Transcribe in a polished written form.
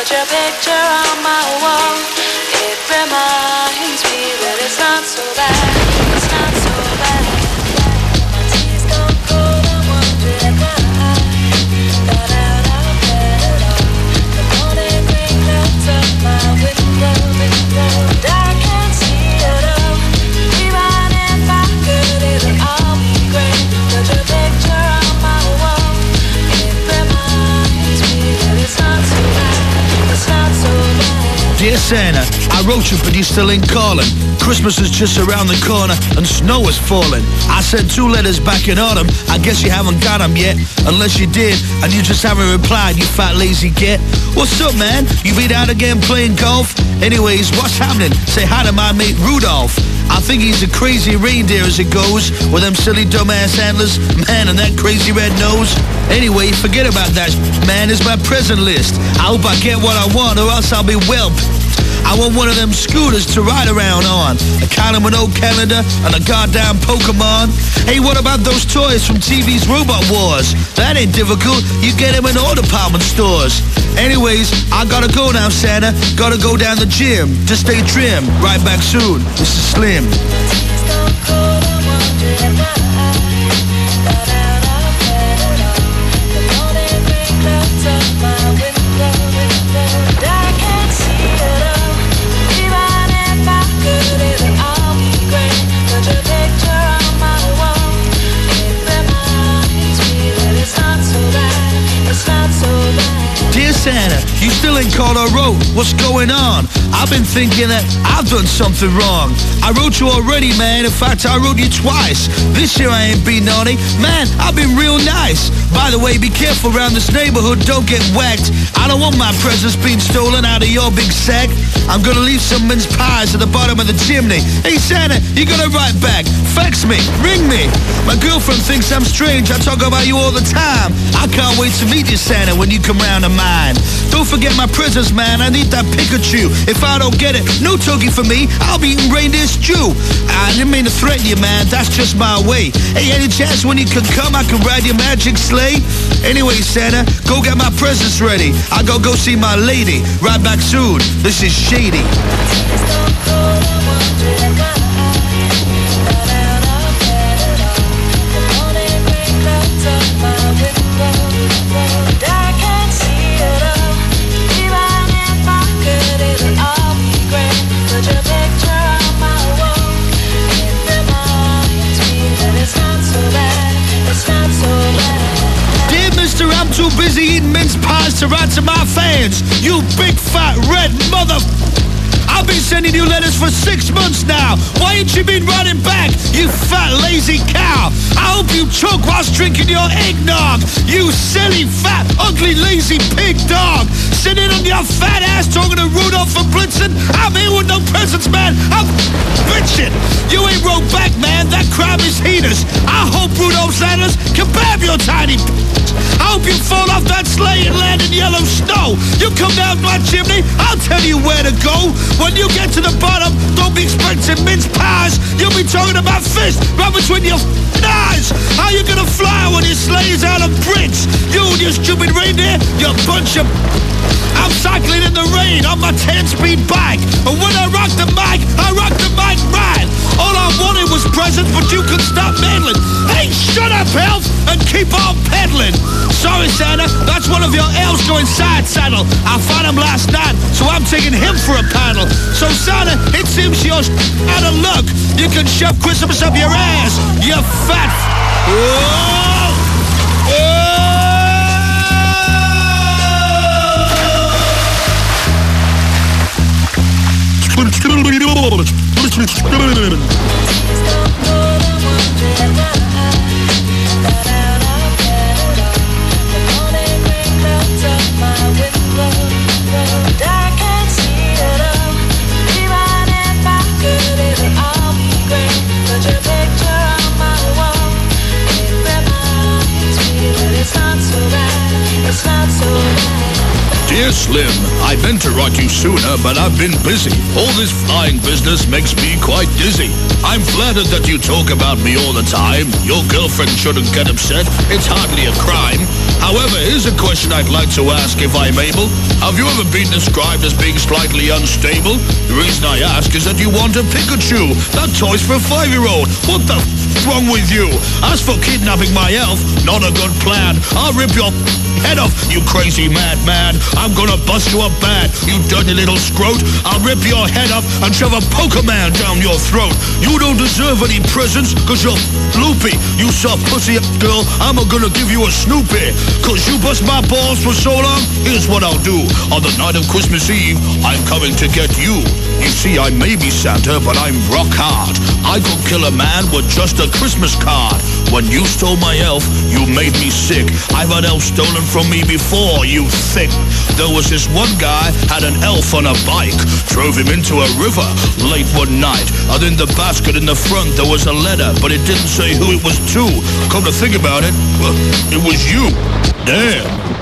Put your picture on my wall. It reminds me that it's not so bad. It's not so bad. My tears don't cold, I'm wondering why. Got out of bed at all. The morning rain comes up my window, and I can't see it all. Even if I could, it'll all be great. Put your picture on my wall. It reminds me that it's not so bad. It's not so bad. Dear Santa, I wrote you, but you still ain't calling. Christmas is just around the corner and snow is falling. I sent 2 letters back in autumn. I guess you haven't got them yet. Unless you did and you just haven't replied, you fat lazy git. What's up, man? You been out again playing golf? Anyways, what's happening? Say hi to my mate Rudolph. I think he's a crazy reindeer as it goes, with them silly dumbass antlers, man, and that crazy red nose. Anyway, forget about that, man. It's my present list. I hope I get what I want, or else I'll be well. I want one of them scooters to ride around on, a Canon old calendar, and a goddamn Pokemon. Hey, what about those toys from TV's Robot Wars? That ain't difficult. You get them in all department stores. Anyways, I gotta go now, Santa. Gotta go down the gym to stay trim. Right back soon. This is Slim. Dear Santa, you still ain't called or wrote. What's going on? I've been thinking that I've done something wrong. I wrote you already, man. In fact, I wrote you twice. This year I ain't been naughty. Man, I've been real nice. By the way, be careful around this neighborhood. Don't get whacked. I don't want my presents being stolen out of your big sack. I'm gonna leave some mince pies at the bottom of the chimney. Hey, Santa, you gotta write back. Fax me. Ring me. My girlfriend thinks I'm strange. I talk about you all the time. I can't wait to meet you, Santa, when you come round to mine. Don't forget my presents, man. I need that Pikachu. If I don't get it, no turkey for me. I'll be eating reindeer stew. I didn't mean to threaten you, man. That's just my way. Hey, any chance when you can come, I can ride your magic sleigh? Anyway, Santa, go get my presents ready. I gotta go see my lady. Right back soon. This is Shady. I'm too busy eating mince pies to write to my fans. You big fat red mother... I've been sending you letters for 6 months now. Why ain't you been writing back, you fat lazy cow? I hope you choke whilst drinking your eggnog. You silly, fat, ugly, lazy pig dog. Sitting on your fat ass talking to Rudolph and Blitzen. I'm here with no presents, man. I'm bitching. You ain't wrote back, man. That crime is heinous. I hope Rudolph's letters can bab your tiny I hope you fall off that sleigh and land in yellow snow. You come down my chimney, I'll tell you where to go. When you get to the bottom, don't be expecting mince pies. You'll be talking about fish right between your eyes. How you gonna fly when your sleigh is out of bricks? You and your stupid reindeer, you bunch of... I'm cycling in the rain on my 10-speed bike. And when I rock the mic right. All I wanted was presents, but you could stop meddling. Hey, shut up, elf, and keep on peddling. Sorry, Santa, that's one of your elves going side saddle. I found him last night, so I'm taking him for a paddle. So, Santa, it seems you're out of luck. You can shove Christmas up your ass, you fat... Whoa! Dear Slim, I meant to write you sooner, but I've been busy. All this flying business makes me quite dizzy. I'm flattered that you talk about me all the time. Your girlfriend shouldn't get upset. It's hardly a crime. However, here's a question I'd like to ask if I'm able. Have you ever been described as being slightly unstable? The reason I ask is that you want a Pikachu. That toy's for a 5-year-old. What the f***'s wrong with you? As for kidnapping my elf, not a good plan. I'll rip your head off, you crazy madman. I'm gonna bust you up bad, you dirty little scrote. I'll rip your head off and shove a Pokemon down your throat. You don't deserve any presents, cause you're loopy. You soft pussy girl, I'm gonna give you a Snoopy. Cause you bust my balls for so long, here's what I'll do. On the night of Christmas Eve, I'm coming to get you. You see, I may be Santa, but I'm rock hard. I could kill a man with just a Christmas card. When you stole my elf, you made me sick. I've had elf stolen from me before, you thick. There was this one guy, had an elf on a bike. Drove him into a river late one night. And in the basket in the front there was a letter, but it didn't say who it was to. Come to think about it, well, it was you. Damn.